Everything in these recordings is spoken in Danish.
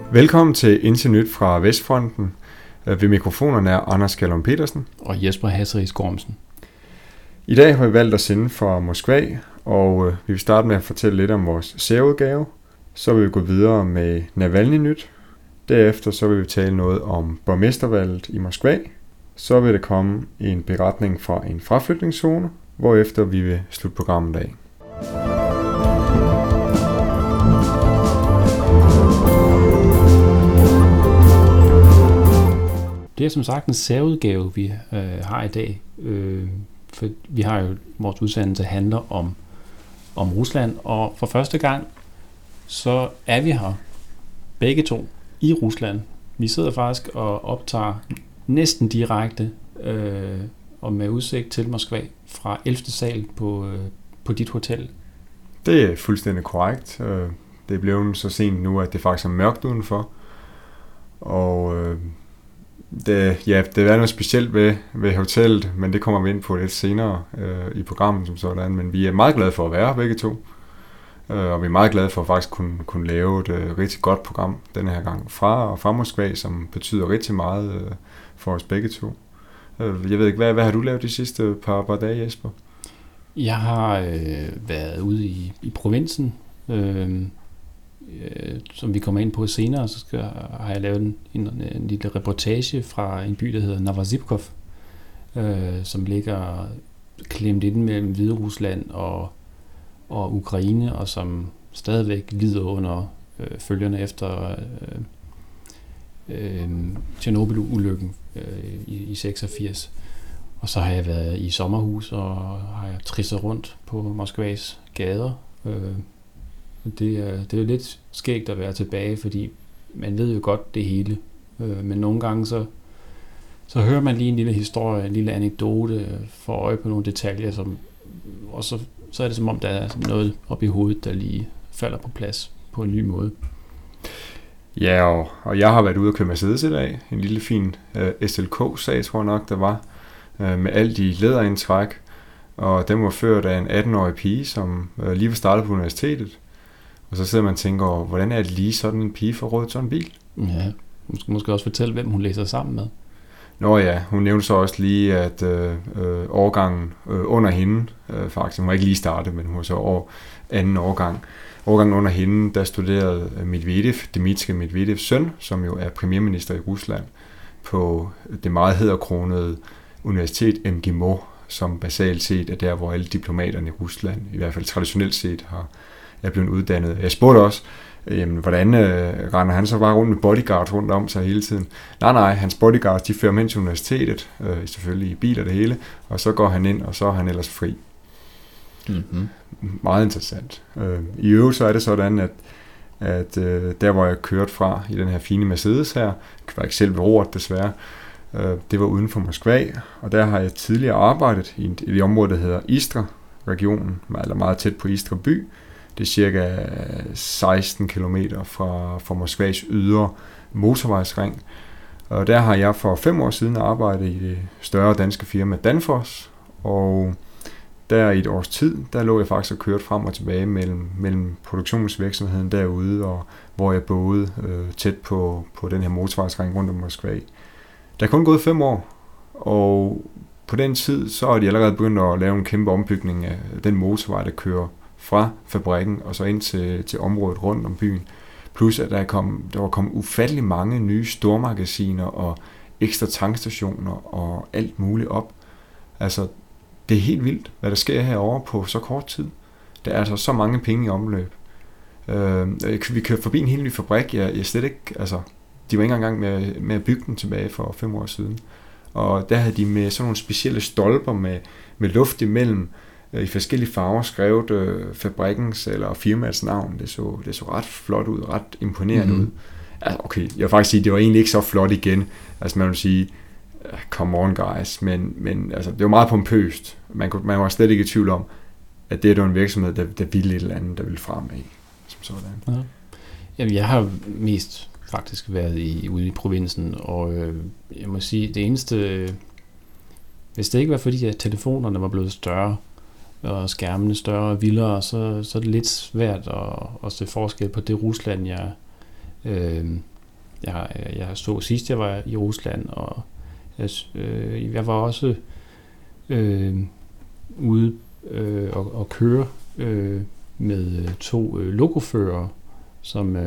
Velkommen til Indtil Nyt fra Vestfronten. Ved mikrofonerne er Anders Kjellum Petersen og Jesper Hasseris Gormsen. I dag har vi valgt at sende fra Moskva, og vi vil starte med at fortælle lidt om vores særudgave. Så vil vi gå videre med Navalny-nyt. Derefter så vil vi tale noget om borgmestervalget i Moskva. Så vil det komme en beretning fra en fraflytningszone, hvorefter vi vil slutte programmet af. Det er som sagt en særudgave, vi har i dag. For vi har jo, vores udsendelse handler om Rusland, og for første gang, så er vi her begge to i Rusland. Vi sidder faktisk og optager næsten direkte og med udsigt til Moskva fra 11. sal på dit hotel. Det er fuldstændig korrekt. Det er blevet så sent nu, at det faktisk er mørkt udenfor. Og det er noget specielt ved hotellet, men det kommer vi ind på lidt senere i programmet som sådan. Men vi er meget glade for at være begge to. Og vi er meget glade for at faktisk kunne lave et rigtig godt program denne her gang fra Moskva, som betyder rigtig meget for os begge to. Jeg ved ikke, hvad har du lavet de sidste par dage, Jesper? Jeg har været ude i provinsen, som vi kommer ind på senere. Så har jeg lavet en lille reportage fra en by, der hedder Novosibirsk, som ligger klemt inde mellem Hviderusland og Ukraine, og som stadigvæk lider under følgerne efter Tjernobyl-ulykken i 86. Og så har jeg været i sommerhus, og har jeg trisset rundt på Moskvas gader. Det er jo lidt skægt at være tilbage, fordi man ved jo godt det hele. Men nogle gange så hører man lige en lille historie, en lille anekdote, får øje på nogle detaljer, og så er det som om, der er noget oppe i hovedet, der lige falder på plads på en ny måde. Ja, og jeg har været ude og køre Mercedes i dag. En lille fin SLK-sag, tror jeg nok, der var. Med alt i læderindtræk. Og den var ført af en 18-årig pige, som lige var startet på universitetet. Og så sidder man og tænker, hvordan er det lige sådan en pige får råd til sådan en bil? Ja, hun skal måske også fortælle, hvem hun læser sammen med. Nå ja, hun nævnte så også lige, at årgangen under hende, faktisk, hun var ikke lige startet, men hun var så anden årgang. Årgangen under hende, der studerede Dmitri Medvedevs søn, som jo er premierminister i Rusland, på det meget hæderkronede universitet MGIMO, som basalt set er der, hvor alle diplomaterne i Rusland, i hvert fald traditionelt set, er blevet uddannet. Jeg spurgte også, hvordan render han så bare rundt med bodyguards rundt om sig hele tiden? Nej, hans bodyguards, de fører ham hen til universitetet, selvfølgelig i bil og det hele, og så går han ind, og så er han ellers fri. Mm-hmm. Meget interessant. I øvrigt så er det sådan, at der hvor jeg kørte fra i den her fine Mercedes her, jeg var ikke selv ved roret desværre, det var uden for Moskva, og der har jeg tidligere arbejdet i et område, der hedder Istra-regionen, eller meget tæt på Istra by. Det er cirka 16 km fra Moskvas ydre motorvejsring. Og der har jeg for 5 år siden arbejdet i det større danske firma Danfoss, og der i et års tid, der lå jeg faktisk og kørte frem og tilbage mellem produktionsvirksomheden derude, og hvor jeg boede tæt på den her motorvejsring rundt om Moskva. Der er kun gået 5 år, og på den tid, så er de allerede begyndt at lave en kæmpe ombygning af den motorvej, der kører fra fabrikken og så ind til området rundt om byen. Plus at der var kommet ufattelig mange nye stormagasiner og ekstra tankstationer og alt muligt op. Altså, det er helt vildt, hvad der sker herovre på så kort tid. Der er altså så mange penge i omløb. Vi kørte forbi en helt ny fabrik. Jeg slet ikke, altså, de var ikke engang med at bygge den tilbage for 5 år siden. Og der havde de med sådan nogle specielle stolper med luft imellem, i forskellige farver skrevet fabrikkens eller firmaets navn. Det så ret flot ud, ret imponerende ud. Altså, okay, jeg vil faktisk sige, det var egentlig ikke så flot igen. Altså man vil sige, come on guys, men altså, det var meget pompøst. Man var slet ikke i tvivl om, at det var en virksomhed, der ville et eller andet, der ville fremad, som sådan. Ja. Jamen, jeg har mest faktisk været ude i provinsen, og jeg må sige, det eneste, hvis det ikke var fordi, at telefonerne var blevet større, og skærmene større og vildere, så er det lidt svært at se forskel på det Rusland, Jeg så sidst, jeg var i Rusland, og jeg var også ude og køre med 2 lokoførere, som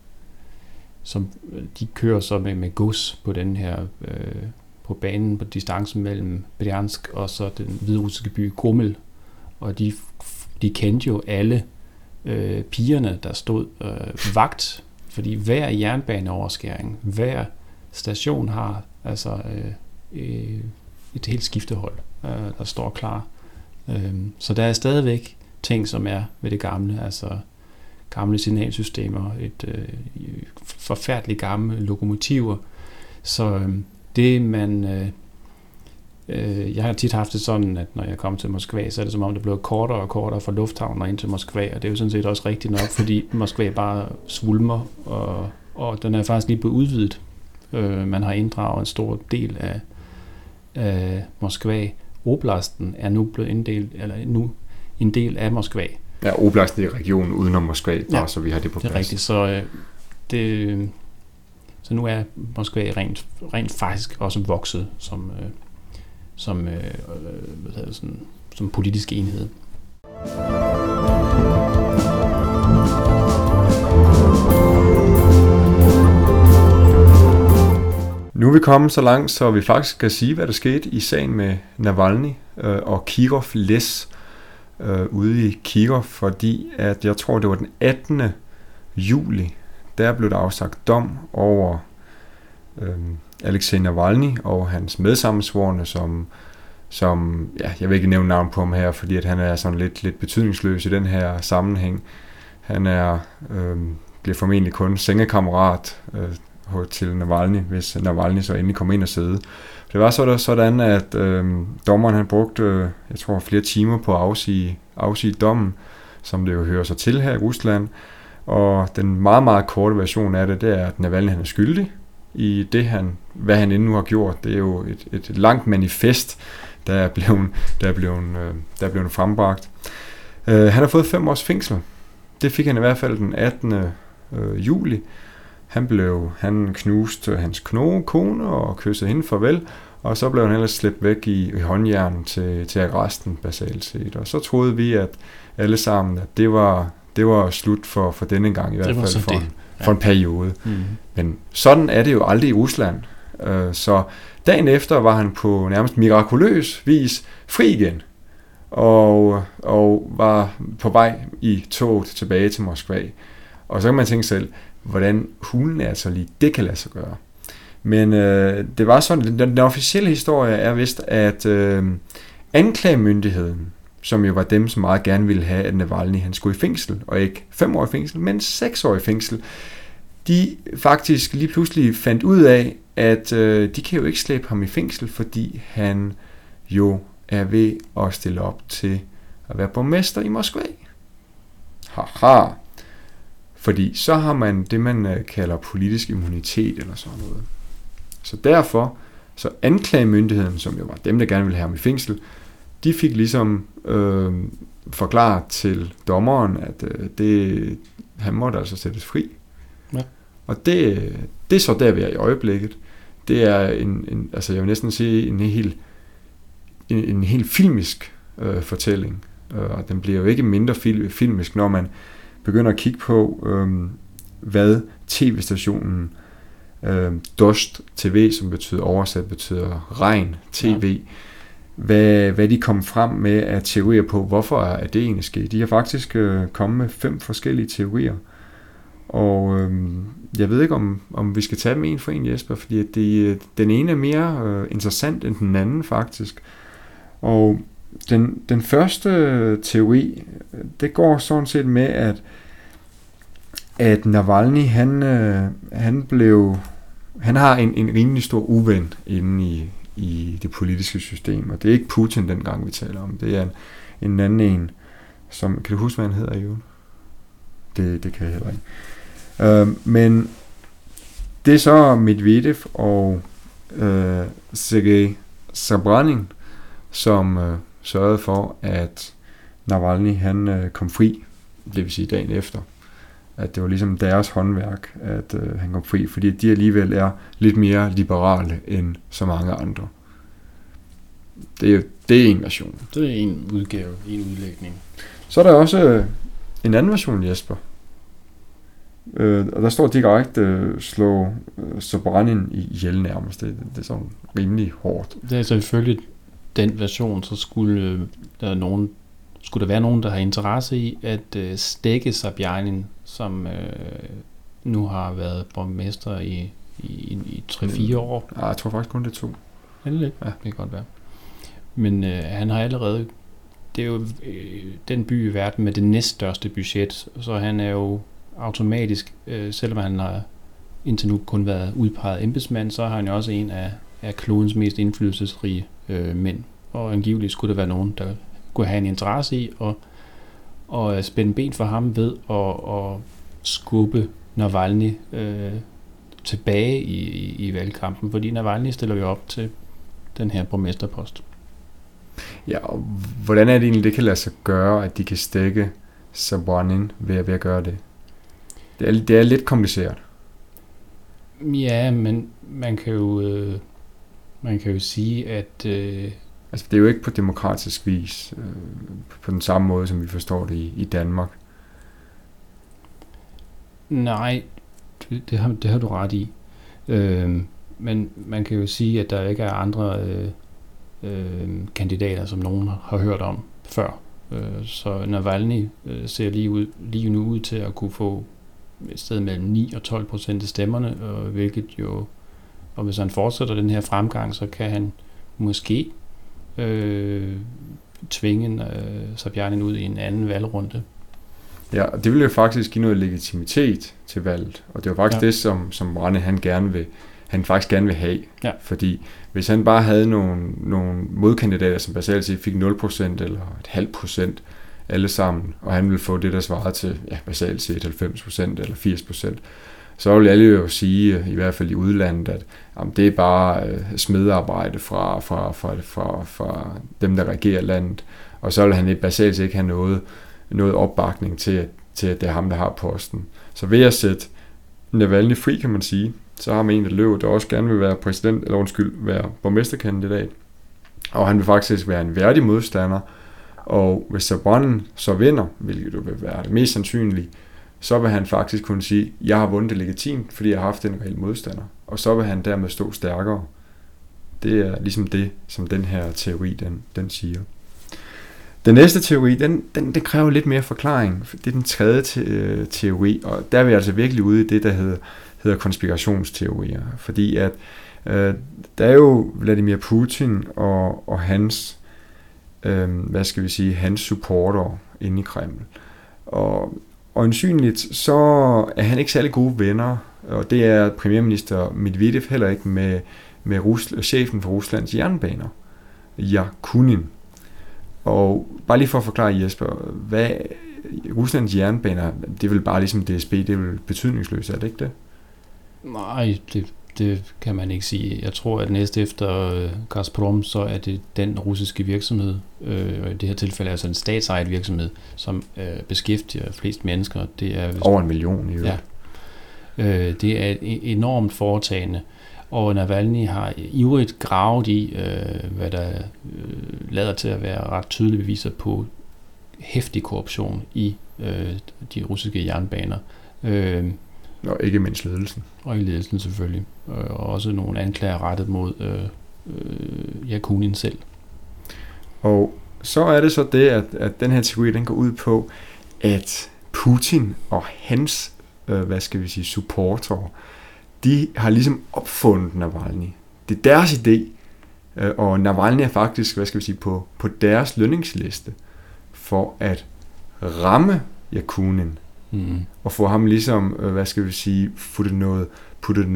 de kører så med gods på den her på banen på distancen mellem Bryansk og så den hviderussiske by Gomel, og de kendte jo alle pigerne, der stod vagt, fordi hver jernbaneoverskæring, hver station har altså et helt skiftehold, der står klar. Så der er stadigvæk ting, som er ved det gamle, altså gamle signalsystemer, et forfærdeligt gamle lokomotiver. Så det man... jeg har tit haft det sådan, at når jeg kommer til Moskva, så er det som om, det bliver kortere og kortere fra lufthavnen og ind til Moskva, og det er jo sådan set også rigtigt nok, fordi Moskva bare svulmer, og den er faktisk lige blevet udvidet. Man har inddraget en stor del af Moskva. Oblasten er nu blevet en del af Moskva. Ja, Oblasten er regionen udenom Moskva, bare ja, så vi har det på plads. Det er rigtigt, så nu er Moskva rent faktisk også vokset som politisk enhed. Nu er vi kommet så langt, så vi faktisk kan sige, hvad der skete i sagen med Navalny og Kirov Les ude i Kirov, fordi at jeg tror, det var den 18. juli, der blev der afsagt dom over Alexei Navalny og hans medsammensvorne, som ja, jeg vil ikke nævne navn på ham her, fordi at han er sådan lidt betydningsløs i den her sammenhæng. Han bliver formentlig kun sengekammerat til Navalny, hvis Navalny så endelig kommer ind og sidde. Det var sådan, at dommeren han brugte, jeg tror, flere timer på at afsige dommen, som det jo hører sig til her i Rusland. Og den meget, meget korte version af det er, at Navalny han er skyldig i det, hvad han endnu har gjort. Det er jo et langt manifest, der er blevet frembragt. Han har fået 5 års fængsel. Det fik han i hvert fald den 18. juli. Han knuste hans kone og kyssede hende farvel, og så blev han ellers slæbt væk i håndjern til arresten basalt set. Og så troede vi, at alle sammen, at det var slut for denne gang, i hvert fald for en periode. Mm-hmm. Men sådan er det jo aldrig i Rusland. Så dagen efter var han på nærmest mirakuløs vis fri igen, og var på vej i toget tilbage til Moskva. Og så kan man tænke selv, hvordan hulen er så lige det kan lade sig gøre. Men det var sådan, den officielle historie er vist, at anklagemyndigheden, som jo var dem, som meget gerne ville have, at Navalny han skulle i fængsel, og ikke 5 år i fængsel, men 6 år i fængsel, de faktisk lige pludselig fandt ud af, at de kan jo ikke slæbe ham i fængsel, fordi han jo er ved at stille op til at være borgmester i Moskva. Haha. Fordi så har man det, man kalder politisk immunitet eller sådan noget. Så derfor, så anklagemyndigheden, som jo var dem, der gerne ville have ham i fængsel, de fik ligesom forklaret til dommeren, at han måtte altså sættes fri. Ja. Og det er så der, vi er i øjeblikket. Det er altså jeg vil næsten sige en helt filmisk fortælling. Og den bliver jo ikke mindre filmisk, når man begynder at kigge på, hvad tv-stationen Dost TV, som betyder regn TV, hvad de kom frem med af teorier på, hvorfor er det egentlig sket. De har faktisk kommet med 5 forskellige teorier. Og jeg ved ikke, om vi skal tage dem en for en, Jesper, fordi at den ene er mere interessant end den anden faktisk. Og den første teori, det går sådan set med, at Navalny, han har en rimelig stor uven inde i det politiske system, og det er ikke Putin dengang, vi taler om. Det er en anden en, som, kan du huske, hvad han hedder, jo? Det kan jeg heller ikke. Men det er så Medvedev og Sergej Sobyanin, som sørgede for, at Navalny han kom fri, det vil sige dagen efter. at det var ligesom deres håndværk, at han kom fri, fordi de alligevel er lidt mere liberale end så mange andre. Det er en version. Det er en udgave, en udlægning. Så er der også en anden version, Jesper. Og der står direkte slå Soberanin ihjel nærmest. Det er sådan rimelig hårdt. Det er selvfølgelig den version, så skulle der være nogen, der har interesse i at stække Sobjanin, som nu har været borgmester i 3-4 år. Ja, jeg tror faktisk kun det er 2. Endelig? Ja, det kan godt være. Men han har allerede... Det er jo den by i verden med det næststørste budget, så han er jo automatisk, selvom han har indtil nu kun været udpeget embedsmand, så har han jo også en af klodens mest indflydelsesrige mænd. Og angiveligt skulle der være nogen, der kunne have en interesse i at spænde ben for ham ved at skubbe Navalny tilbage i valgkampen, fordi Navalny stiller jo op til den her borgmesterpost. Ja, og hvordan er det egentlig, det kan lade sig gøre, at de kan stække Sobjanin ved at gøre det? Det er lidt kompliceret. Ja, men man kan jo sige, at... Altså, det er jo ikke på demokratisk vis, på den samme måde, som vi forstår det i Danmark. Nej, det har du ret i. Men man kan jo sige, at der ikke er andre kandidater, som nogen har hørt om før. Så Navalny ser lige nu ud til at kunne få et sted mellem 9 og 12% af stemmerne, hvilket jo, og hvis han fortsætter den her fremgang, så kan han måske tvinge Sobjanin ud i en anden valgrunde. Ja, og det vil jo faktisk give noget legitimitet til valget, og det er jo faktisk det, som Brande han faktisk gerne vil have. Ja. Fordi hvis han bare havde nogle modkandidater, som basalt set fik 0% eller 0,5% alle sammen, og han ville få det, der svarede til basalt set 90% eller 80%, så vil alle jo sige, i hvert fald i udlandet, at det er bare smedearbejde fra dem, der regerer landet, og så vil han basalt set ikke have noget opbakning til, at det er ham, der har posten. Så ved at sætte Navalny fri, kan man sige, så har man en, der også gerne vil være være borgmesterkandidat, og han vil faktisk være en værdig modstander, og hvis Sobjanin så vinder, hvilket jo vil være det mest sandsynlige, så vil han faktisk kunne sige, jeg har vundet det legitimt, fordi jeg har haft en reel modstander, og så vil han dermed stå stærkere. Det er ligesom det, som den her teori, den siger. Den næste teori, den kræver lidt mere forklaring. Det er den tredje teori, og der er vi altså virkelig ude i det, der hedder konspirationsteorier. Fordi at der er jo Vladimir Putin og hans, hans supporter inde i Kreml. Og øjensynligt, så er han ikke særlig gode venner, og det er premierminister Medvedev heller ikke med chefen for Ruslands jernbaner, Yakunin. Og bare lige for at forklare, Jesper, hvad Ruslands jernbaner, det er vel bare ligesom DSB, det er vel betydningsløst, er det ikke det? Nej, det kan man ikke sige. Jeg tror, at næst efter Gazprom, så er det den russiske virksomhed, og i det her tilfælde altså en statsejet virksomhed, som beskæftiger flest mennesker. Det er over 1 million i øvrigt. Ja. Det er et enormt foretagende, og Navalny har ivrigt gravet i, hvad der lader til at være ret tydelige beviser på heftig korruption i de russiske jernbaner. Og ikke mindst ledelsen. Og i ledelsen selvfølgelig. Og også nogle anklager rettet mod Yakunin selv. Og så er det så det, at den her teori, den går ud på, at Putin og hans, supportere, de har ligesom opfundet Navalny. Det er deres idé, og Navalny er faktisk, på deres lønningsliste for at ramme Yakunin. Og få ham ligesom, puttet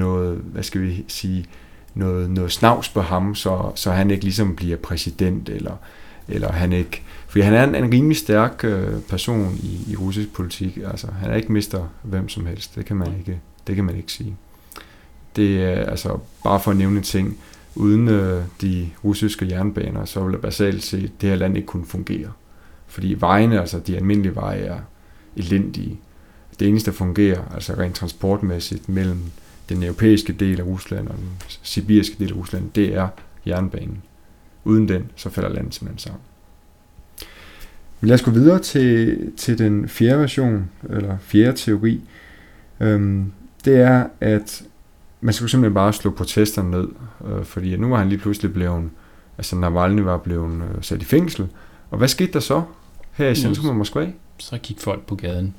noget snavs på ham, så han ikke ligesom bliver præsident, eller han ikke, fordi han er en rimelig stærk person i russisk politik, altså han er ikke mister hvem som helst, det kan man ikke sige. Det er altså, bare for at nævne en ting, uden de russiske jernbaner, så vil det basalt set det her land ikke kunne fungere. Fordi vejene, altså de almindelige veje, er elendige. det eneste, der fungerer, altså rent transportmæssigt, mellem den europæiske del af Rusland og den sibiriske del af Rusland, det er jernbanen. Uden den, så falder landet simpelthen sammen. Men lad os gå videre til den fjerde version, eller fjerde teori. Det er, at man skulle simpelthen bare slå protesterne ned, fordi nu var han lige pludselig blevet, altså Navalny var blevet sat i fængsel. Og hvad skete der så her i centrum af Moskva? Så gik folk på gaden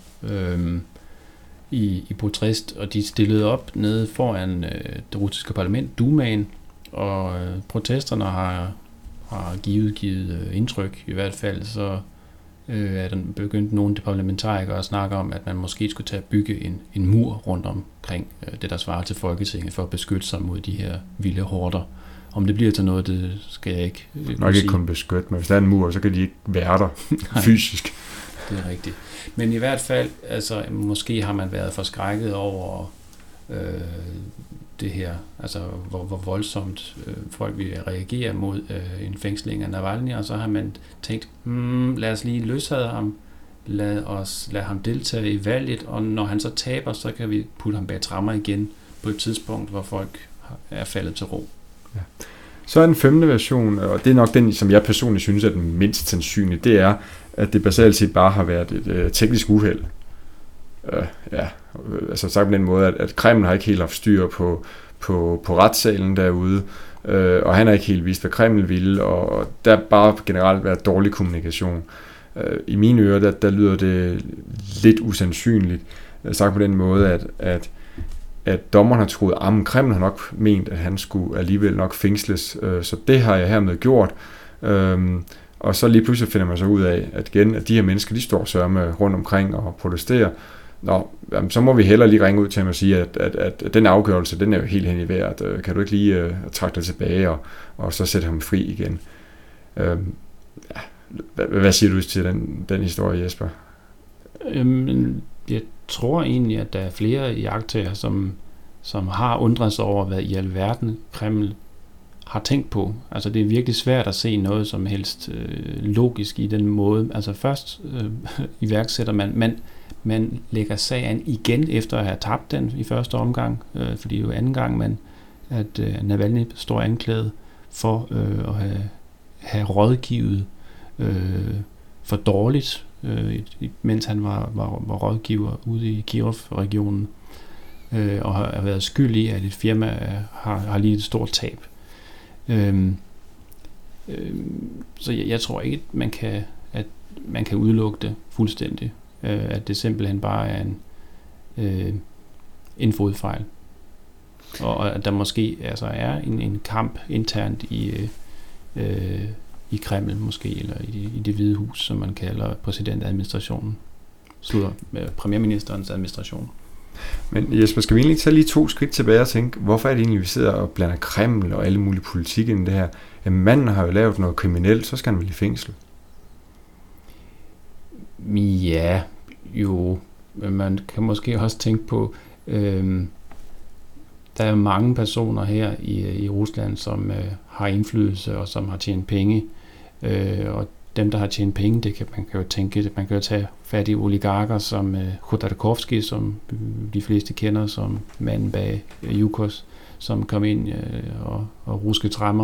i protest, og de stillede op nede foran det russiske parlament, Dumaen, og protesterne har givet indtryk. I hvert fald så er der begyndt nogle parlamentarikere at snakke om, at man måske skulle tage at bygge en mur rundt omkring det, der svarer til Folketinget, for at beskytte sig mod de her vilde horder. Om det bliver til noget, det skal jeg ikke nok ikke kun beskytte, men hvis der er en mur, så kan de ikke være der fysisk. Det er rigtigt. Men i hvert fald, altså måske har man været forskrækket over det her, altså hvor voldsomt folk vil reagere mod en fængsling af Navalny, og så har man tænkt, lad os lige løslade ham, lad ham deltage i valget, og når han så taber, så kan vi putte ham bag tremmer igen på et tidspunkt, hvor folk er faldet til ro. Ja. Så er den femte version, og det er nok den, som jeg personligt synes er den mindst sandsynlige, det er, at det basalt set bare har været et teknisk uheld. Altså sagt på den måde, at Kreml har ikke helt haft styr på retssalen derude, og han har ikke helt vist, hvad Kreml ville, og der har bare generelt været dårlig kommunikation. I mine ører, der lyder det lidt usandsynligt, sagt på den måde, at dommeren har troet, at Kreml har nok ment, at han skulle alligevel nok fængsles, så det har jeg hermed gjort. Og så lige pludselig finder man så ud af, at de her mennesker, de står sørme rundt omkring og protesterer. Så må vi hellere lige ringe ud til ham og sige, at den afgørelse, den er jo helt hen i vejret. Kan du ikke lige trække dig tilbage og så sætte ham fri igen? Hvad siger du til den historie, Jesper? Jeg tror egentlig, at der er flere iagttagere, som har undret sig over, hvad i alverden Kreml har tænkt på. Altså det er virkelig svært at se noget som helst logisk i den måde. Altså først iværksætter man lægger sagen igen efter at have tabt den i første omgang, fordi det er jo anden gang, at Navalny står anklaget for at have rådgivet for dårligt, mens han var rådgiver ude i Kiev-regionen, og har været skyld i, at et firma har lidt et stort tab. Så jeg tror ikke, at man kan udelukke det fuldstændig, at det simpelthen bare er en fodfejl, og at der måske altså er en kamp internt i Kreml måske, eller i det hvide hus, som man kalder præsidentadministrationen, premierministerens administration. Men Jesper, skal vi egentlig tage lige 2 skridt tilbage og tænke, hvorfor er det egentlig, vi sidder og blander Kreml og alle mulige politik ind i det her? Jamen, manden har jo lavet noget kriminelt, så skal han vel i fængsel? Ja, jo. Men man kan måske også tænke på, der er mange personer her i Rusland, som har indflydelse og som har tjent penge. Og dem, der har tjent penge, man kan jo tænke, man kan jo tage fat i oligarker som Khodorkovsky, som de fleste kender som manden bag Yukos, som kom ind og ruskede tremmer.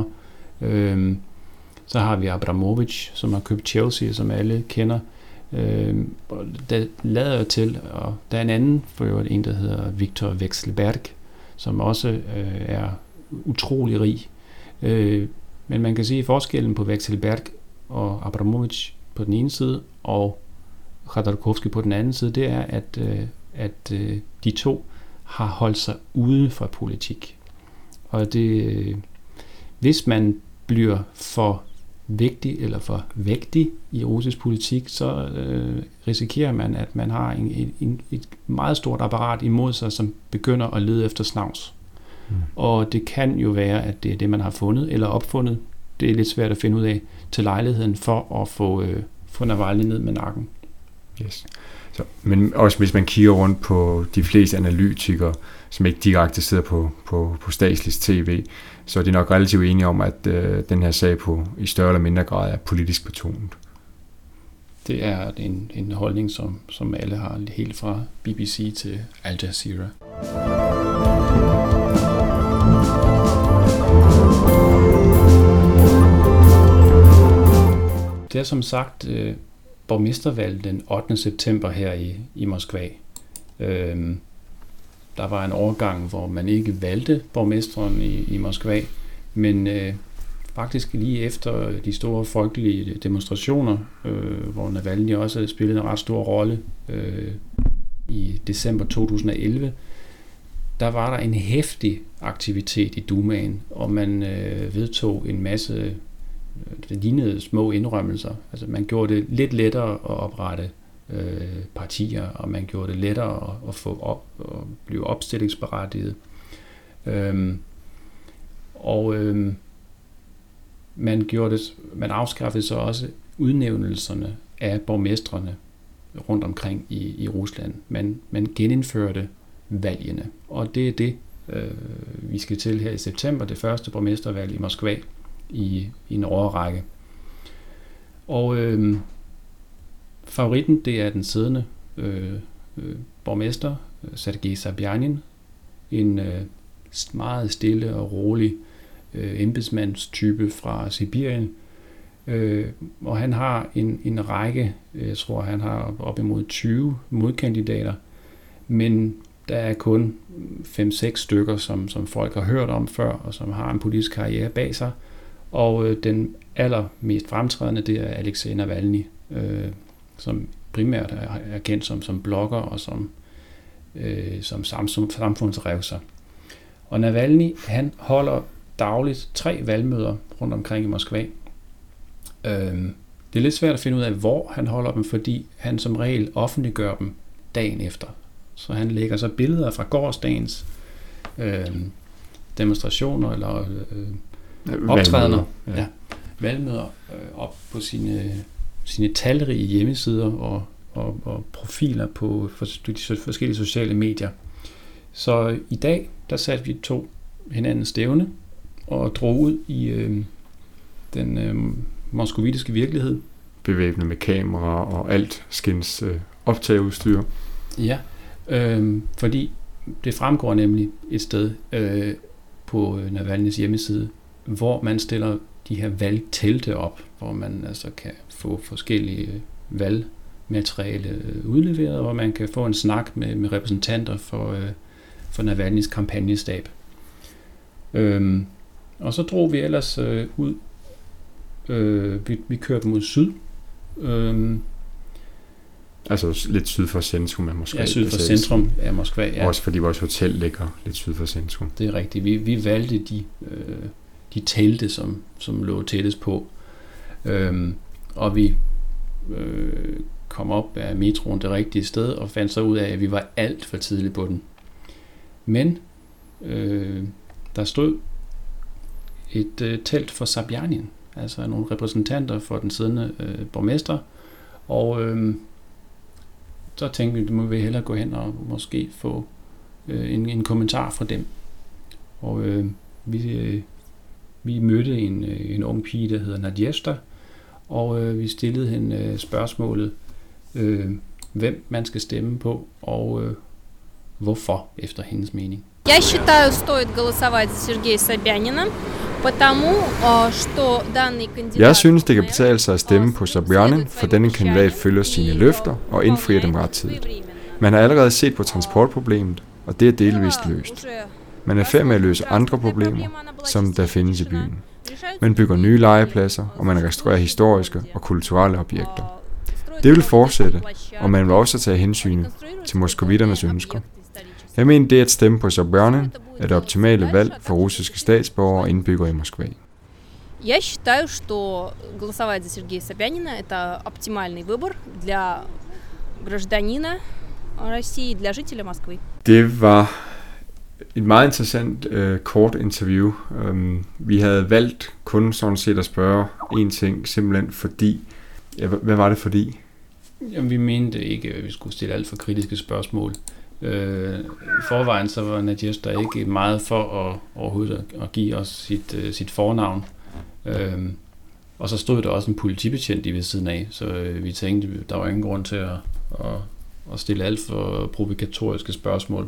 Så har vi Abramovich, som har købt Chelsea, som alle kender. Der lader jo til, og der er en anden, en der hedder Viktor Vekselberg, som også er utrolig rig. Men man kan sige, at forskellen på Vekselberg og Abramovich på den ene side, og Khodorkovsky på den anden side, det er, at de to har holdt sig ude fra politik. Og hvis man bliver for vigtig eller for vægtig i russisk politik, så risikerer man, at man har et meget stort apparat imod sig, som begynder at lede efter snavs. Og det kan jo være, at det er det, man har fundet eller opfundet. Det er lidt svært at finde ud af til lejligheden for at få Navalny ned med nakken. Yes. Så, men også hvis man kigger rundt på de fleste analytikere, som ikke direkte sidder på statsligt tv, så er de nok relativt enige om, at den her sag i større eller mindre grad er politisk betonet. Det er en holdning, som alle har, helt fra BBC til Al Jazeera. Det er som sagt borgmestervalg den 8. september her i Moskva. Der var en overgang, hvor man ikke valgte borgmesteren i Moskva, men faktisk lige efter de store folkelige demonstrationer, hvor Navalny også spillede en ret stor rolle i december 2011, der var der en heftig aktivitet i Dumaen, og man vedtog en masse, det lignede små indrømmelser. Altså man gjorde det lidt lettere at oprette partier, og man gjorde det lettere at få at blive opstillingsberettiget. Man afskaffede så også udnævnelserne af borgmestrene rundt omkring i Rusland. Man genindførte valgene, og det er det, vi skal til her i september, det første borgmestervalg i Moskva i en årrække. Og favoritten, det er den siddende borgmester, Sergej Sobjanin, en meget stille og rolig embedsmandstype fra Sibirien, og han har en række, jeg tror han har op imod 20 modkandidater, men der er kun 5-6 stykker, som folk har hørt om før, og som har en politisk karriere bag sig, og den allermest fremtrædende, det er Alexej Navalny, som primært er kendt som blogger og som samfundsrevser. Og Navalny, han holder dagligt 3 valgmøder rundt omkring i Moskva. Det er lidt svært at finde ud af, hvor han holder dem, fordi han som regel offentliggør dem dagen efter. Så han lægger så billeder fra gårsdagens demonstrationer eller optrædener, valgmøder op på sine talrige hjemmesider og profiler på de forskellige sociale medier. Så i dag, der satte vi 2 hinanden stævne og drog ud i den moskovitiske virkelighed. Bevæbnet med kamera og alt skins optageudstyr. Ja, fordi det fremgår nemlig et sted på Navalnys hjemmeside, hvor man stiller de her valgtelte op, hvor man altså kan få forskellige valgmateriale udleveret, og hvor man kan få en snak med repræsentanter for Navalnys kampagnestab. Og så drog vi ellers ud. Vi kørte mod syd. Altså lidt syd for centrum af Moskva. Ja, syd for centrum af Moskva, ja. Også fordi vores hotel ligger lidt syd for centrum. Det er rigtigt. Vi valgte de telte, som lå tættest på. Og vi kom op af metroen det rigtige sted, og fandt så ud af, at vi var alt for tidligt på den. Men der stod et telt for Sobjanin, altså nogle repræsentanter for den siddende borgmester, og så tænkte vi, at må vi hellere gå hen og måske få en kommentar fra dem. Og vi mødte en ung pige, der hedder Nadjesta, og vi stillede hende spørgsmålet, hvem man skal stemme på, og hvorfor efter hendes mening. Я считаю, стоит голосовать за Сергея Собянина, потому что данный кандидат... Jeg synes, det kan betale sig at stemme på Sobjanin, for denne kandidat følger sine løfter og indfrier dem rettidigt. Man har allerede set på transportproblemet, og det er delvist løst. Man er færdig med at løse andre problemer, som der findes i byen. Man bygger nye legepladser, og man restaurerer historiske og kulturelle objekter. Det vil fortsætte, og man vil også tage hensyn til moskoviternes ønsker. Jeg mener, det at stemme på Sobjanin er det optimale valg for russiske statsborgere og indbyggere i Moskva. Я считаю, что голосовать за Сергея Собянина – это оптимальный выбор для гражданина России, для жителя Москвы. Det var et meget interessant kort interview. Vi havde valgt kun sådan set at spørge en ting, simpelthen fordi... Ja, hvad var det fordi? Jamen, vi mente ikke, at vi skulle stille alt for kritiske spørgsmål. I forvejen så var Nadjesta ikke meget for overhovedet at give os sit fornavn. Og så stod der også en politibetjent i ved siden af, så vi tænkte, der var ingen grund til at stille alt for provokatoriske spørgsmål.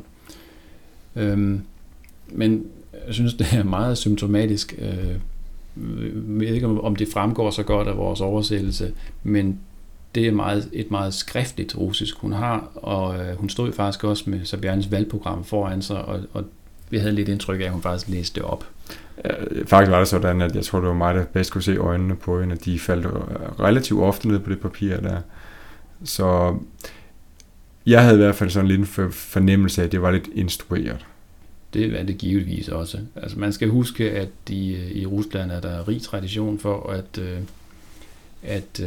Men jeg synes, det er meget symptomatisk. Jeg ved ikke, om det fremgår så godt af vores oversættelse, men det er et meget skriftligt russisk, hun har, og hun stod faktisk også med Sobjanins valgprogram foran sig, og vi havde lidt indtryk af, at hun faktisk læste det op. Faktisk var det sådan, at jeg tror, det var mig, der bedst kunne se øjnene på hende, at de faldt relativt ofte ned på det papir der. Så jeg havde i hvert fald sådan lidt en fornemmelse af, at det var lidt instrueret. Det er det givetvis også. Altså man skal huske, at i Rusland er der rig tradition for at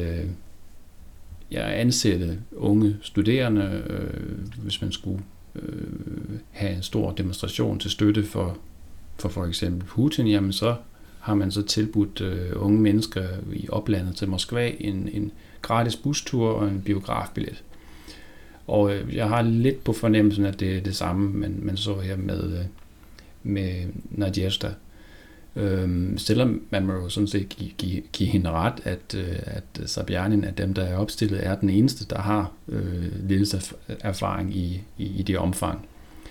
ansætte unge studerende, hvis man skulle have en stor demonstration til støtte for eksempel Putin, jamen så har man så tilbudt unge mennesker i oplandet til Moskva en gratis bustur og en biografbillet. Og jeg har lidt på fornemmelsen, at det er det samme, man så her med Nadezhda. Selvom man må jo sådan set give hende ret, at Sobjanin af dem, der er opstillet, er den eneste, der har ledelseserfaring i det omfang.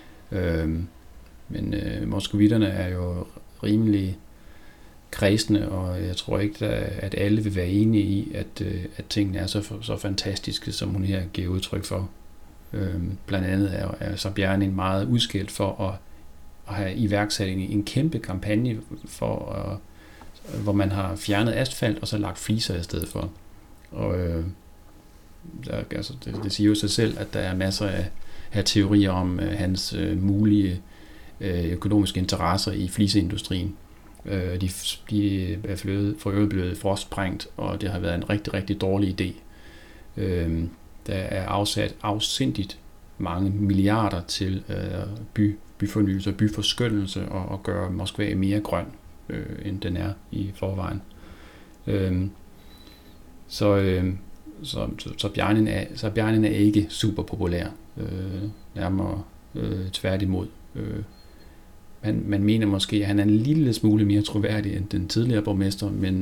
Men moskovitterne er jo rimelig kredsende, og jeg tror ikke, at alle vil være enige i, at tingene er så fantastiske, som hun her giver udtryk for. Blandt andet er Sobjanin meget udskilt for at have iværksat en kæmpe kampagne hvor man har fjernet asfalt og så lagt fliser i stedet for. Og det siger jo sig selv, at der er masser af teorier om hans mulige økonomiske interesser i fliseindustrien. De er for øvrigt blevet frostsprængt, og det har været en rigtig, rigtig dårlig idé. Der er afsat afsindigt mange milliarder til byfornyelse og byforskønnelse og gøre Moskva mere grøn, end den er i forvejen. Så Sobjanin er ikke super populær. Nærmere tværtimod. Man mener måske, at han er en lille smule mere troværdig end den tidligere borgmester, men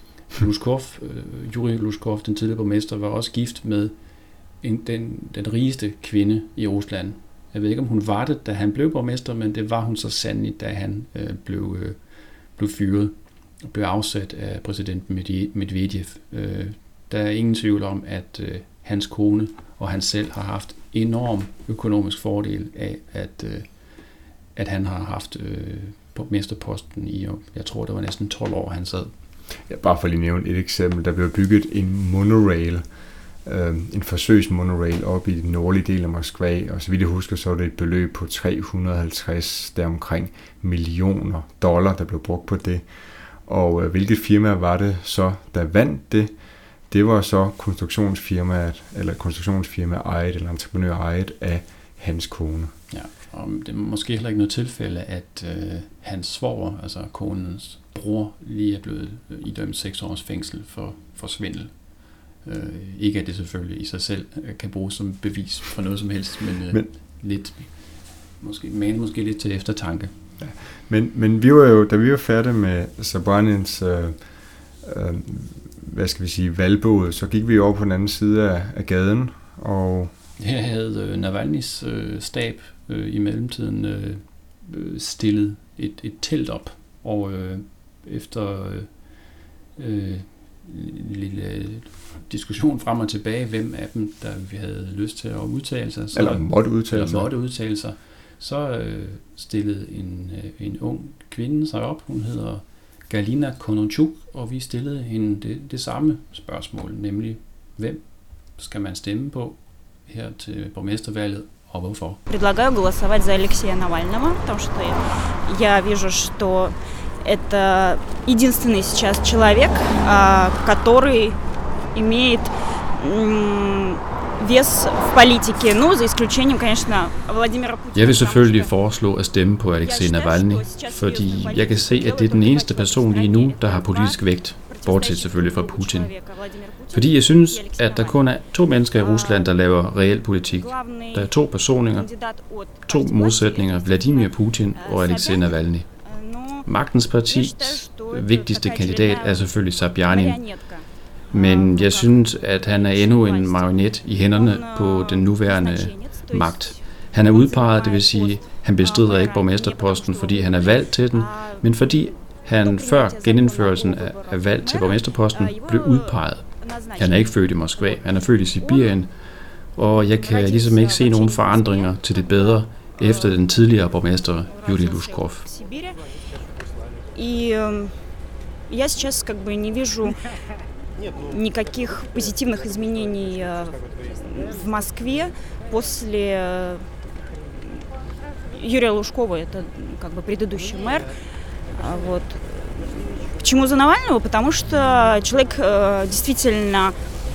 Yuri Lushkov, den tidligere borgmester, var også gift med den rigeste kvinde i Rusland. Jeg ved ikke, om hun var det, da han blev borgmester, men det var hun så sandelig, da han blev fyret og blev afsat af præsident Medvedev. Der er ingen tvivl om, at hans kone og han selv har haft enorm økonomisk fordel af, at han har haft borgmesterposten i, jeg tror, det var næsten 12 år, han sad. Ja, bare for lige at nævne et eksempel. Der blev bygget en monorail, en forsøgsmonorail op i den nordlige del af Moskva, og så vidt jeg husker, så var det et beløb på 350 deromkring millioner dollar, der blev brugt på det. Og hvilket firma var det så, der vandt det? Det var så konstruktionsfirma ejet, eller entreprenør ejet af hans kone. Ja, og det er måske heller ikke noget tilfælde, at hans svoger, altså konens bror, lige er blevet idømt 6 års fængsel for svindel. Ikke at det selvfølgelig i sig selv kan bruges som bevis for noget som helst, men lidt, måske lidt til eftertanke. Ja. Men vi var jo, da vi var færdige med Sobjanins valgbåd, så gik vi over på den anden side af gaden, og her havde Navalnys stab i mellemtiden stillet et telt op, og efter en lille diskussion frem og tilbage, hvem af dem, der vi havde lyst til at udtale sig, eller måtte udtale sig, så stillede en ung kvinde sig op. Hun hedder Galina Kononchuk, og vi stillede hende det samme spørgsmål, nemlig hvem skal man stemme på her til borgmestervalget, og hvorfor? Предлагаю голосовать за Алексея Навального, потому что я вижу, что это единственный сейчас человек, который имеет вес в политике, ну, за исключением, конечно, Владимира Путина. Jeg vil selvfølgelig foreslå at stemme på Alexei Navalny, fordi jeg kan se, at det er den eneste person lige nu, der har politisk vægt, bortset selvfølgelig fra Putin. Fordi jeg synes, at der kun er 2 mennesker i Rusland, der laver reel politik. Der er 2 personer, 2 modsætninger, Vladimir Putin og Alexei Navalny. Magtens partis vigtigste kandidat er selvfølgelig Sobjanin, men jeg synes, at han er endnu en marionet i hænderne på den nuværende magt. Han er udpeget, det vil sige, han bestrider ikke borgmesterposten, fordi han er valgt til den, men fordi han før genindførelsen af valg til borgmesterposten blev udpeget. Han er ikke født i Moskva, han er født i Sibirien, og jeg kan ligesom ikke se nogen forandringer til det bedre efter den tidligere borgmester Юрий Лужков. И я сейчас как бы не вижу никаких позитивных изменений в Москве после Юрия Лужкова, это как бы предыдущий мэр. Вот. Почему за Навального? Потому что человек действительно,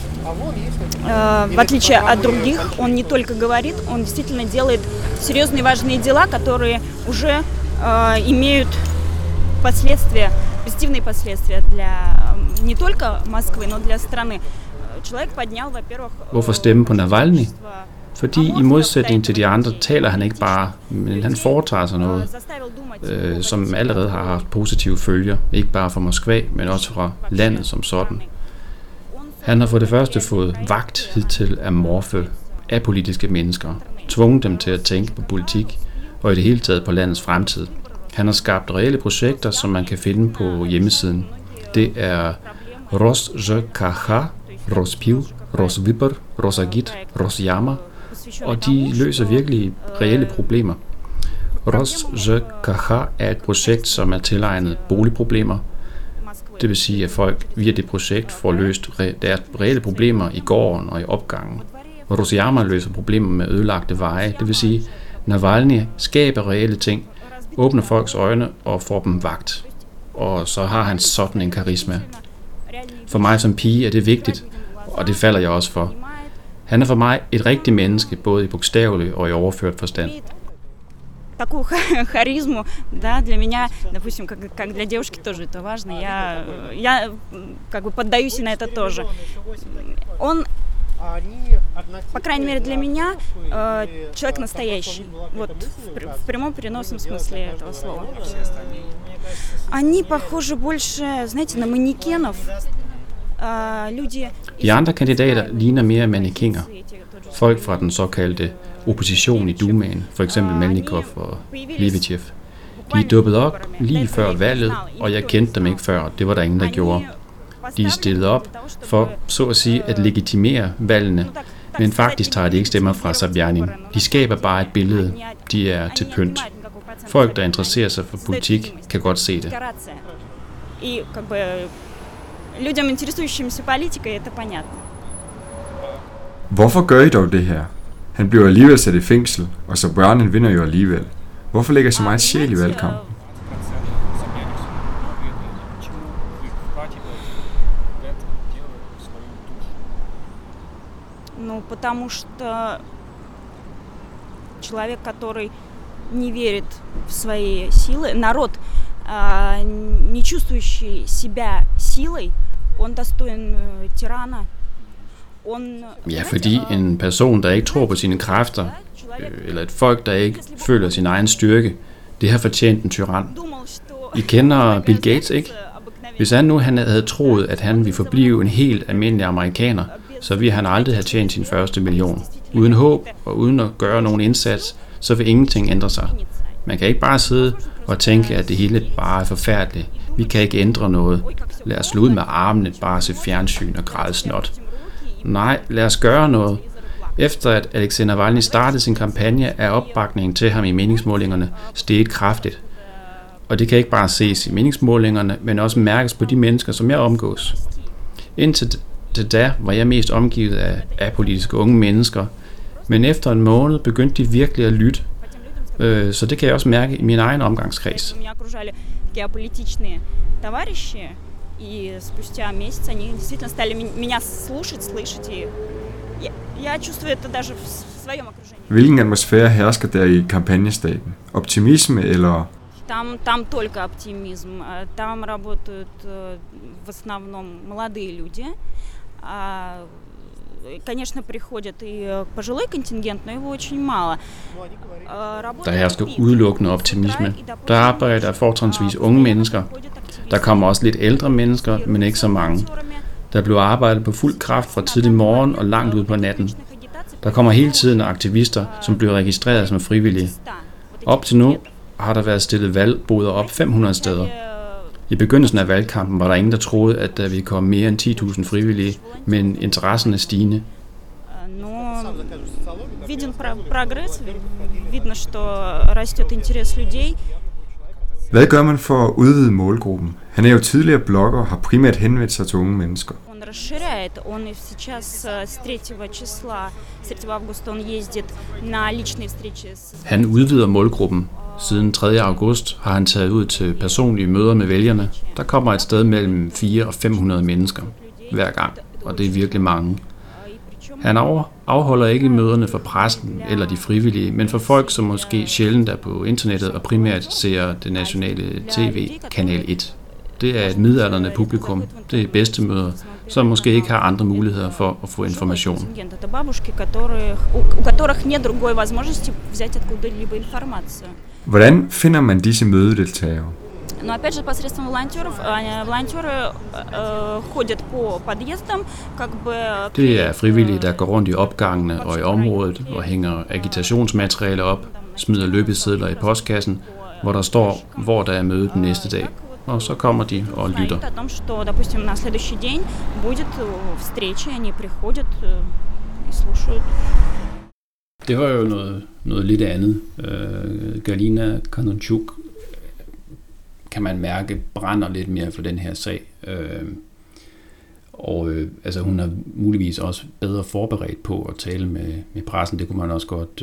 в отличие от других, он не только говорит, он действительно делает серьезные важные дела, которые уже имеют последствия, позитивные последствия для не только Москвы, но для страны. Человек поднял, во-первых... Hvorfor stemme på Navalny? Fordi i modsætning til de andre taler han ikke bare, men han foretager sig noget, som allerede har haft positive følger, ikke bare for Moskva, men også fra landet som sådan. Han har for det første fået vagt hidtil af morfe af politiske mennesker, tvunget dem til at tænke på politik og i det hele taget på landets fremtid. Han har skabt reelle projekter, som man kan finde på hjemmesiden. Det er RosZKH, Rospiv, Rosvibor, Rosagit, Rosyama, og de løser virkelig reelle problemer. RosZKH er et projekt, som er tilegnet boligproblemer. Det vil sige, at folk via det projekt får løst deres reelle problemer i gården og i opgangen. Rosyama løser problemer med ødelagte veje. Det vil sige, at Navalny skaber reelle ting, åbner folks øjne og får dem vagt. Og så har han sådan en karisma. For mig som pige er det vigtigt, og det falder jeg også for. Han er for mig et rigtigt menneske, både i bogstavelig og i overført forstand. Такую харизму, да, для меня, допустим, как для девушки тоже это важно. Я как бы поддаюсь и на это тоже. Он, по крайней мере для меня, человек настоящий. Вот в прямом переносном смысле этого слова. Они похожи больше, знаете, на манекенов. De andre kandidater ligner mere mannequiner. Folk fra den såkaldte opposition i Dumaen, for eksempel Melnikov og Lebedev. De er duppet op lige før valget, og jeg kendte dem ikke før, det var der ingen, der gjorde. De er stillet op for, så at sige, at legitimere valgene, men faktisk tager de ikke stemmer fra Sobjanin. De skaber bare et billede, de er til pynt. Folk, der interesserer sig for politik, kan godt se det. Людям, интересующимся политикой, это понятно. Hvorfor gør I dog det her? Han bliver alligevel sat i fængsel, og Sobjanin vinder jo alligevel. Hvorfor lægger så meget sjæl i valgkampen? Ну, потому что человек, который не верит в свои силы, народ, не чувствующий себя силой, он достоин тирана. Ja, fordi en person, der ikke tror på sine kræfter, eller et folk, der ikke føler sin egen styrke, det har fortjent en tyran. I kender Bill Gates, ikke? Hvis han havde troet, at han ville forblive en helt almindelig amerikaner, så ville han aldrig have tjent sin første million. Uden håb og uden at gøre nogen indsats, så vil ingenting ændre sig. Man kan ikke bare sidde og tænke, at det hele bare er forfærdeligt. Vi kan ikke ændre noget. Lad os slå ud med armene, bare se fjernsyn og græde snot. Nej, lad os gøre noget. Efter at Alexei Navalny startede sin kampagne, er opbakningen til ham i meningsmålingerne steget kraftigt. Og det kan ikke bare ses i meningsmålingerne, men også mærkes på de mennesker, som jeg omgås. Indtil da var jeg mest omgivet af apolitiske unge mennesker, men efter en måned begyndte de virkelig at lytte. Så det kan jeg også mærke i min egen omgangskreds. И спустя месяц они действительно стали меня слушать, слышать, и я чувствую это даже в своем окружении. Hvilken atmosfære hersker der i kampagnestaben? Optimisme eller? Там только оптимизм. Там работают в основном молодые люди. конечно, приходят и пожилой контингент, но его очень мало. Der hersker udelukkende optimisme. Der arbejder fortrinsvis unge mennesker. Der kommer også lidt ældre mennesker, men ikke så mange. Der bliver arbejdet på fuld kraft fra tidlig morgen og langt ud på natten. Der kommer hele tiden aktivister, som bliver registreret som frivillige. Op til nu har der været stillet valgboder op 500 steder. I begyndelsen af valgkampen var der ingen, der troede, at der ville komme mere end 10.000 frivillige, men interessen er stigende. Виден прогресс, видно, что растет интерес людей. Hvad gør man for at udvide målgruppen? Han er jo tidligere blogger og har primært henvendt sig til unge mennesker. Он расширяет, он сейчас с 3 числа, с 3 августа он ездит на личные встречи. Han udvider målgruppen. Siden 3. august har han taget ud til personlige møder med vælgerne. Der kommer et sted mellem 400 og 500 mennesker hver gang, og det er virkelig mange. Han afholder ikke møderne for pressen eller de frivillige, men for folk, som måske sjældent er på internettet og primært ser det nationale tv, Kanal 1. Det er et midaldrende publikum. Det er bedstemødre, som måske ikke har andre muligheder for at få information. Hvordan finder man disse mødedeltagere? Но опять же посредством волонтеров, волонтеры ходят по подъездам, как бы. Det er frivillige, der går rundt i opgangene og i området og hænger agitationsmateriale op, smider løbesedler i postkassen, hvor der står, hvor der er møde den næste dag. Og så kommer de og lytter. О том, что, допустим, на следующий день будет встреча, они приходят и слушают. Det var jo noget lidt andet. Galina Kononchuk, kan man mærke, brænder lidt mere for den her sag. Altså hun er muligvis også bedre forberedt på at tale med pressen. Det kunne man også godt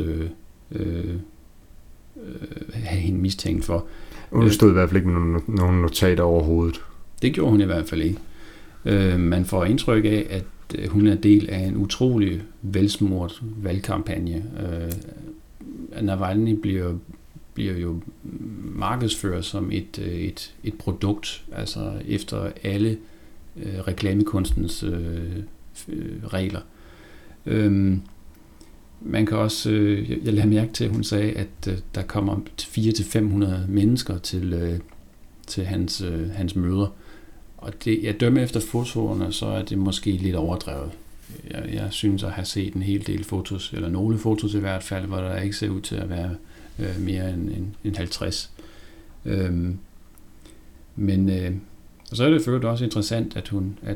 have hende mistænkt for. Hun stod i hvert fald ikke med nogen notater overhovedet. Det gjorde hun i hvert fald ikke. Man får indtryk af, at hun er del af en utrolig velsmurt valgkampagne. Navalny bliver jo markedsført som et produkt, altså efter alle reklamekunstens regler. Man kan også, jeg lader mærke til, at hun sagde, at der kommer 400-500 mennesker til hans møder. Og det, jeg dømmer efter fotoerne, så er det måske lidt overdrevet. Jeg synes at have set en hel del fotos, eller nogle fotos i hvert fald, hvor der ikke ser ud til at være mere end 50. Men så er det selvfølgelig også interessant, at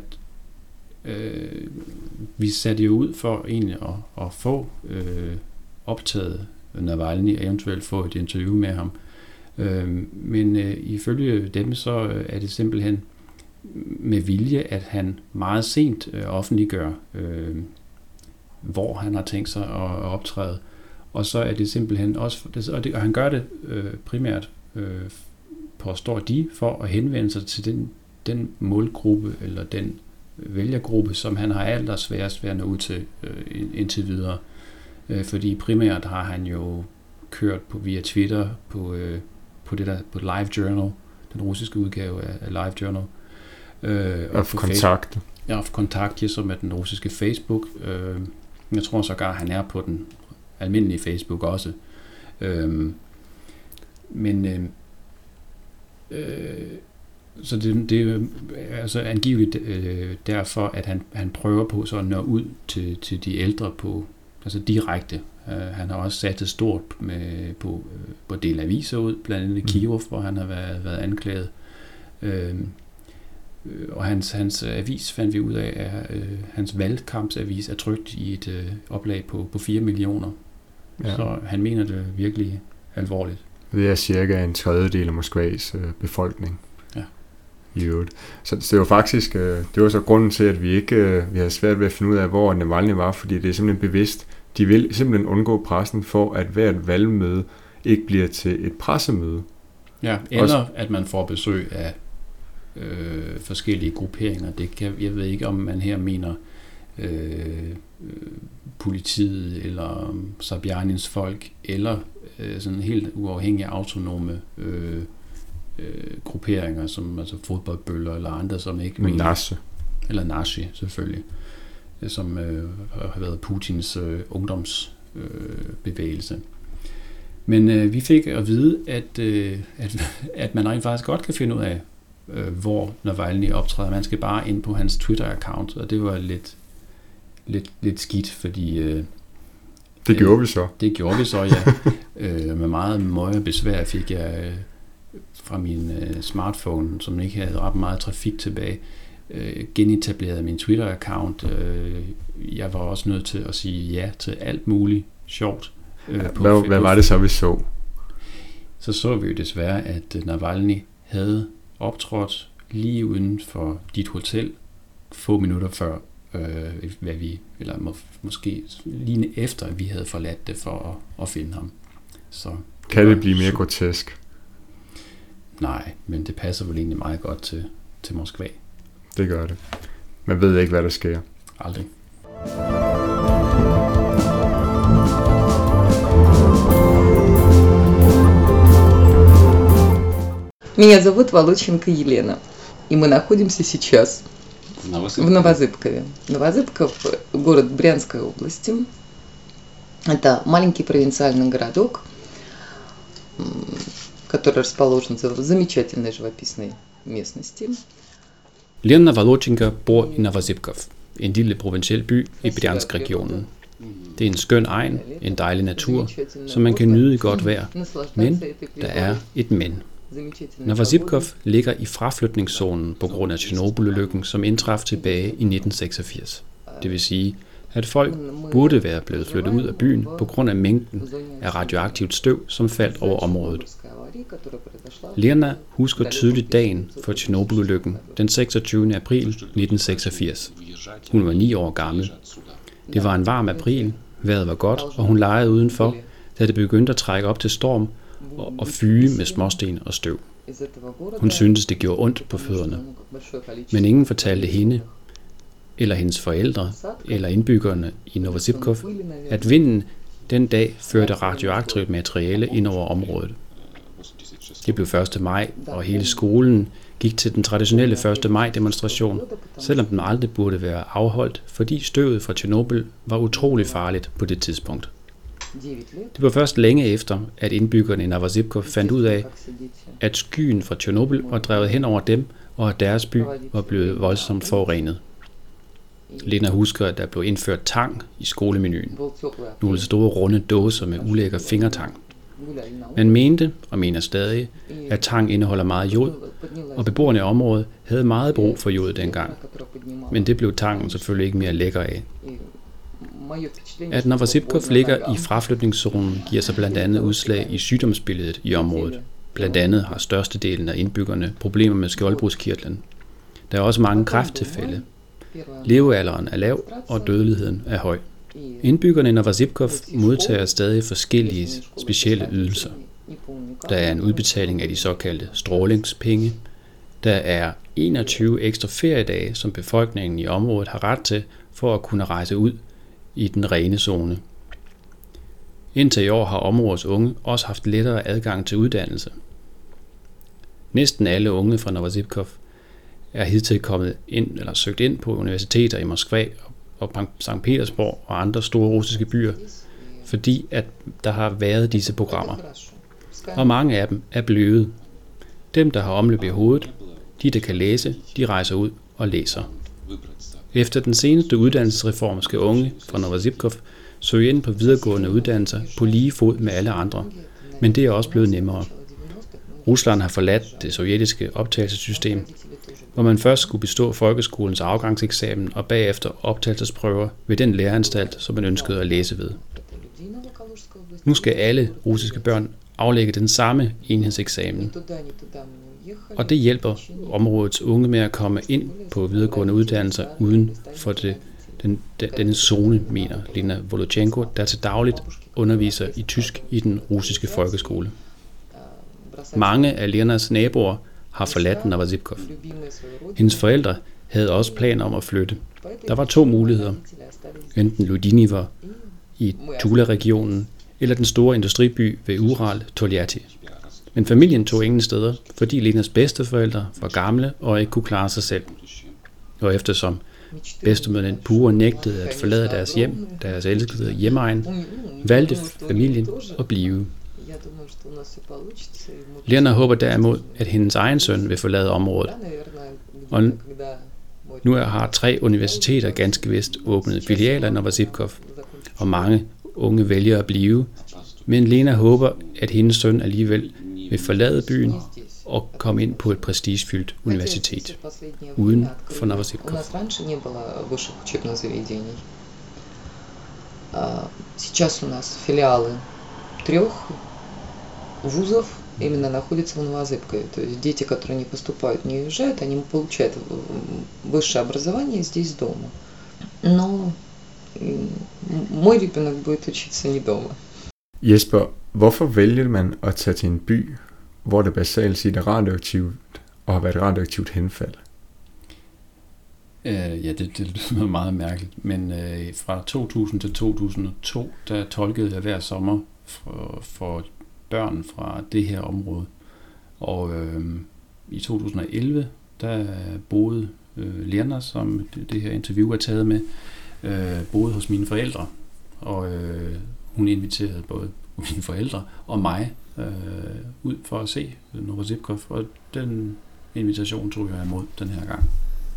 vi satte jo ud for egentlig at få optaget Navalny og eventuelt få et interview med ham. Men ifølge dem, så er det simpelthen med vilje, at han meget sent offentliggør, hvor han har tænkt sig at optræde. Og så er det simpelthen også, og han gør det primært, påstår de, for at henvende sig til den målgruppe, eller den vælgergruppe, som han har allersværest ved at nå ud til indtil videre. Fordi primært har han jo kørt via Twitter på Live Journal, den russiske udgave af Live Journal. Of Kontakt. Ja, of Kontakt, som er den russiske Facebook. Jeg tror sågar, han er på den almindelige Facebook også. Så det er altså angiveligt derfor, at han prøver på så at nå ud til de ældre på, altså direkte. Han har også sat det stort på at dele aviser ud, blandt andet i Kyiv, hvor han har været anklaget. Og hans avis, fandt vi ud af, hans valgkampsavis er trykt i et oplag på 4 millioner. Ja. Så han mener det virkelig alvorligt. Det er cirka en tredjedel af Moskvas befolkning. Ja. I øvrigt. Så det var faktisk, det var så grunden til, at vi havde svært ved at finde ud af, hvor Navalny var, fordi det er simpelthen bevidst. De vil simpelthen undgå pressen for, at hvert valgmøde ikke bliver til et pressemøde. Ja, eller også, at man får besøg af forskellige grupperinger. Jeg ved ikke, om man her mener politiet, eller Sobjanins folk, eller sådan helt uafhængige autonome grupperinger, som altså fodboldbøller eller andre, som ikke mener. Nashi. Eller Nashi, selvfølgelig. som har været Putins ungdomsbevægelse. Men vi fik at vide, at man rent faktisk godt kan finde ud af, hvor Navalny optræder. Man skal bare ind på hans Twitter-account, og det var lidt skidt, fordi... det gjorde vi så. Det gjorde vi så, ja. Med meget møje besvær fik jeg fra min smartphone, som ikke havde ret meget trafik tilbage, genetableret min Twitter-account. Jeg var også nødt til at sige ja til alt muligt sjovt. Hvad var det så, vi så? Så vi jo desværre, at Navalny havde optrådt lige uden for dit hotel få minutter før, måske lige efter, at vi havde forladt det for at finde ham. Så kan det blive mere grotesk? Nej, men det passer vel egentlig meget godt til Moskva. Det gør det. Man ved ikke, hvad der sker. Aldrig. Меня зовут Волоченко Елена, и мы находимся сейчас в Новозыбкове. Новозыбков – город Брянской области. Это маленький провинциальный городок, который расположен в замечательной живописной местности. Lena Volochenko bor i Novozybkov, en lille provinciel by i Bryansk-regionen. Det er en skøn egn, en dejlig natur, som man kan nyde i godt vejr. Men der er et men. Novozybkov ligger i fraflytningszonen på grund af Tjernobyl-ulykken, som indtraf tilbage i 1986. Det vil sige, at folk burde være blevet flyttet ud af byen på grund af mængden af radioaktivt støv, som faldt over området. Lena husker tydeligt dagen for Tjernobyl-ulykken den 26. april 1986. Hun var 9 år gammel. Det var en varm april, vejret var godt, og hun legede udenfor, da det begyndte at trække op til storm og fyge med småsten og støv. Hun syntes, det gjorde ondt på fødderne. Men ingen fortalte hende, eller hendes forældre, eller indbyggerne i Novozybkov, at vinden den dag førte radioaktivt materiale ind over området. Det blev 1. maj, og hele skolen gik til den traditionelle 1. maj-demonstration, selvom den aldrig burde være afholdt, fordi støvet fra Tjernobyl var utrolig farligt på det tidspunkt. Det var først længe efter, at indbyggerne i Novozybkov fandt ud af, at skyen fra Tjernobyl var drevet hen over dem, og at deres by var blevet voldsomt forurenet. Lena husker, at der blev indført tang i skolemenuen. Nogle store runde dåser med ulækker fingertang. Man mente, og mener stadig, at tang indeholder meget jod, og beboerne i området havde meget brug for jod dengang. Men det blev tangen selvfølgelig ikke mere lækker af. At Novozybkov ligger i fraflytningszonen giver sig blandt andet udslag i sygdomsbilledet i området. Blandt andet har størstedelen af indbyggerne problemer med skjoldbruskkirtlen. Der er også mange kræfttilfælde. Levealderen er lav, og dødeligheden er høj. Indbyggerne i Novozybkov modtager stadig forskellige specielle ydelser. Der er en udbetaling af de såkaldte strålingspenge. Der er 21 ekstra feriedage, som befolkningen i området har ret til for at kunne rejse ud i den rene zone. Indtil i år har områdets unge også haft lettere adgang til uddannelse. Næsten alle unge fra Novozybkov er hidtil kommet ind eller søgt ind på universiteter i Moskva og Sankt Petersborg og andre store russiske byer, fordi at der har været disse programmer. Og mange af dem er blevet. Dem, der har omløb i hovedet, de der kan læse, de rejser ud og læser. Efter den seneste uddannelsesreform skal unge fra Novozybkov søge ind på videregående uddannelser på lige fod med alle andre, men det er også blevet nemmere. Rusland har forladt det sovjetiske optagelsessystem, hvor man først skulle bestå folkeskolens afgangseksamen og bagefter optagelsesprøver ved den læreanstalt, som man ønskede at læse ved. Nu skal alle russiske børn aflægge den samme enhedseksamen, og det hjælper områdets unge med at komme ind på videregående uddannelser uden for denne zone, mener Lena Volochenko, der til dagligt underviser i tysk i den russiske folkeskole. Mange af Lenas naboer har forladt Novozybkov. Hendes forældre havde også planer om at flytte. Der var 2 muligheder. Enten Ludiniva i Tula-regionen, eller den store industriby ved Ural, Tolyatti. Men familien tog ingen steder, fordi Lenas bedsteforældre var gamle og ikke kunne klare sig selv. Og eftersom Bedstemødrene Pure nægtede at forlade deres hjem, deres elskede hjemegn, valgte familien at blive. Lena håber derimod, at hendes egen søn vil forlade området. Og nu har 3 universiteter ganske vist åbnet filialer i Novosibkov, og mange unge vælger at blive. Men Lena håber, at hendes søn alligevel vil forlade byen og komme ind på et prestigefyldt universitet uden for Novosibkov. Сейчас у нас филиалы 3 вузов именно находятся в Новозыбкове. То есть дети, которые не поступают, не уезжают, они получают высшее образование здесь дома. Но мой ребенок будет учиться не дома. Jesper, hvorfor vælger man at tage til en by, hvor det basalt set er radioaktivt og har været radioaktivt henfald? Ja, det lyder meget mærkeligt, men fra 2000 til 2002, der tolkede jeg hver sommer for børn fra det her område. Og i 2011, der boede Lena, som det her interview er taget med, boede hos mine forældre. Og hun inviterede både mine forældre og mig ud for at se Novosibkov, og den invitation tog jeg imod den her gang.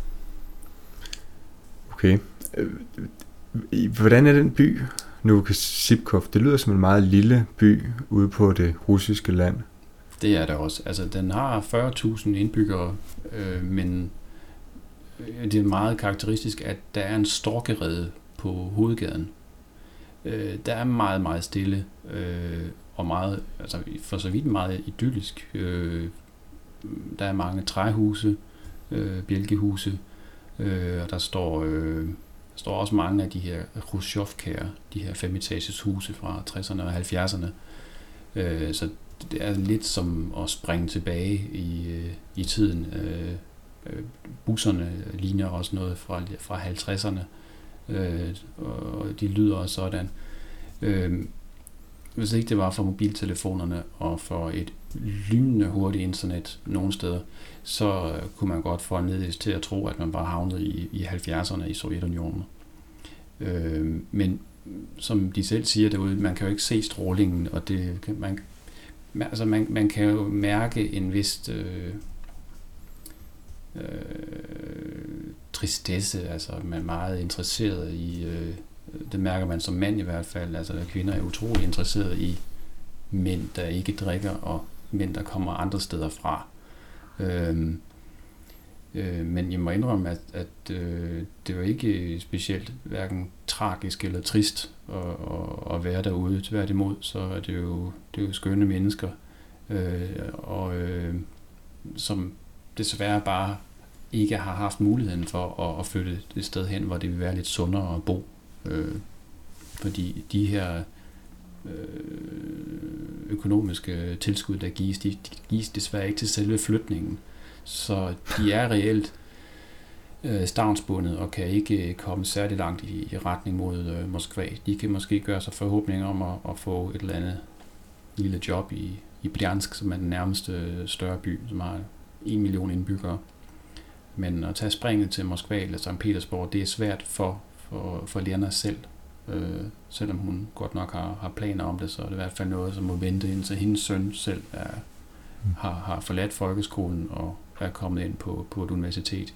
Okay. Hvordan er den by, Novosibkov? Det lyder som en meget lille by ude på det russiske land. Det er det også. Altså, den har 40.000 indbyggere, men det er meget karakteristisk, at der er en storkerede på hovedgaden. Der er meget, meget stille, og meget, altså for så vidt meget idyllisk. Der er mange træhuse, bjælkehuse, og der står også mange af de her Khrushchev-kære, de her 5-etages huse fra 60'erne og 70'erne. Så det er lidt som at springe tilbage i tiden. Busserne ligner også noget fra 50'erne, og de lyder også sådan. Hvis ikke det var for mobiltelefonerne og for et lynende hurtigt internet nogle steder, så kunne man godt få en til at tro, at man var havnet i 70'erne i Sovjetunionen. Men som de selv siger derude, man kan jo ikke se strålingen, og man kan jo mærke en vis tristesse, altså man er meget interesseret i, det mærker man som mand i hvert fald, altså kvinder er utrolig interesseret i mænd, der ikke drikker, og mænd, der kommer andre steder fra. Men jeg må indrømme, at det var ikke specielt hverken tragisk eller trist at være derude. Tværtimod, så er det jo skønne mennesker, som desværre bare ikke har haft muligheden for at flytte et sted hen, hvor det vil være lidt sundere at bo. Fordi de her økonomiske tilskud, der gives, de gives desværre ikke til selve flytningen. Så de er reelt stavnsbundet og kan ikke komme særlig langt i retning mod Moskva. De kan måske gøre sig forhåbninger om at få et eller andet lille job i Bryansk, som er den nærmeste større by, som har 1 million indbyggere. Men at tage springet til Moskva eller St. Petersborg, det er svært for Lena selv. Selvom hun godt nok har planer om det, så er det i hvert fald noget, som må vente indtil hendes søn selv har forladt folkeskolen og er kommet ind på et universitet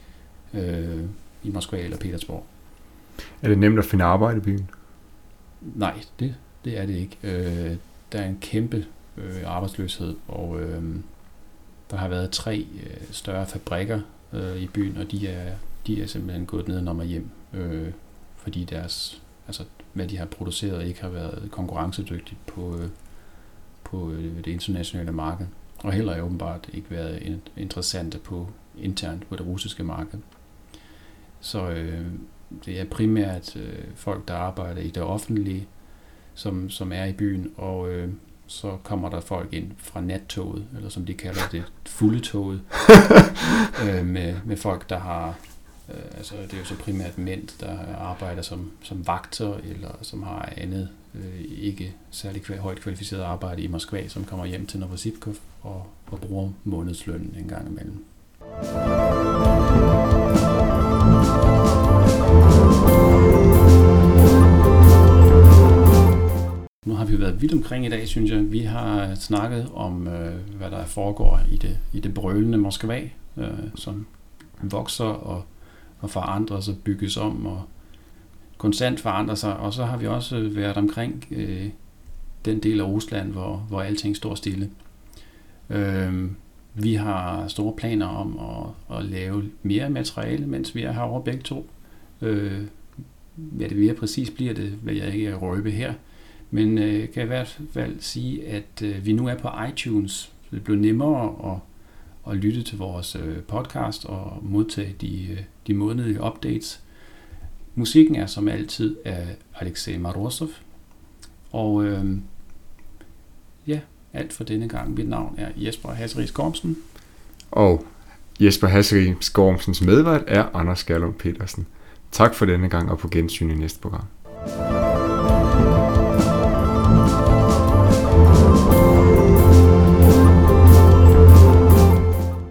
i Moskva eller Petersborg. Er det nemt at finde arbejde i byen? Nej, det er det ikke. Der er en kæmpe arbejdsløshed, og der har været 3 større fabrikker i byen, og de er simpelthen gået nedenom og hjem, fordi hvad de har produceret ikke har været konkurrencedygtigt på det internationale marked, og heller åbenbart ikke været interessante internt på det russiske marked. Så det er primært folk, der arbejder i det offentlige, som er i byen, og så kommer der folk ind fra nattoget, eller som de kalder det, fulde toget, med folk, der har, det er jo så primært mænd, der arbejder som vagter, eller som har andet ikke særlig højt kvalificeret arbejde i Moskva, som kommer hjem til Novosibkov og bruger månedslønnen en gang imellem. vidt omkring i dag, synes jeg. Vi har snakket om, hvad der foregår i det brølende Moskva, som vokser og forandrer sig, bygges om og konstant forandrer sig. Og så har vi også været omkring den del af Rusland, hvor alting står stille. Vi har store planer om at lave mere materiale, mens vi er herovre begge to. Hvad det mere præcis bliver, det vil jeg ikke røbe her. Men kan i hvert fald sige, at vi nu er på iTunes. Det bliver nemmere at lytte til vores podcast og modtage de månedlige updates. Musikken er som altid af Alexei Marozov. Og alt for denne gang. Mit navn er Jesper Hasseris Gormsen. Og Jesper Hasseris Gormsens medvært er Anders Skærlund Petersen. Tak for denne gang, og på gensyn i næste program.